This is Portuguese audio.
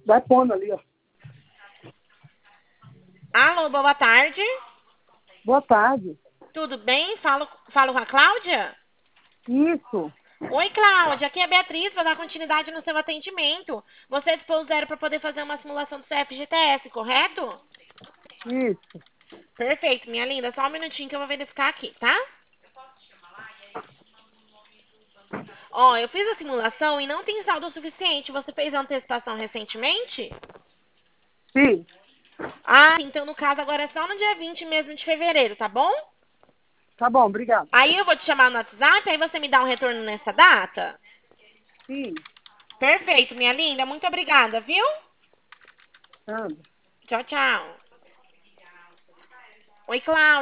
Vai pondo ali, ó. Alô, boa tarde. Boa tarde. Tudo bem? Falo com a Cláudia? Isso, Oi, Cláudia. Aqui é a Beatriz. Vou dar continuidade no seu atendimento. Você dispôs zero para poder fazer uma simulação do CFGTS, correto? isso. Perfeito, minha linda. Só um minutinho que eu vou verificar aqui, tá? Ó, eu fiz a simulação e não tem saldo suficiente. Você fez a antecipação recentemente? Sim, Ah, então no caso agora é só no dia 20 mesmo de fevereiro, tá bom? tá bom, obrigado. Aí eu vou te chamar no WhatsApp, aí você me dá um retorno nessa data? Sim, Perfeito, minha linda. Muito obrigada, viu? anda. Tchau, tchau. Oi, Cláudia.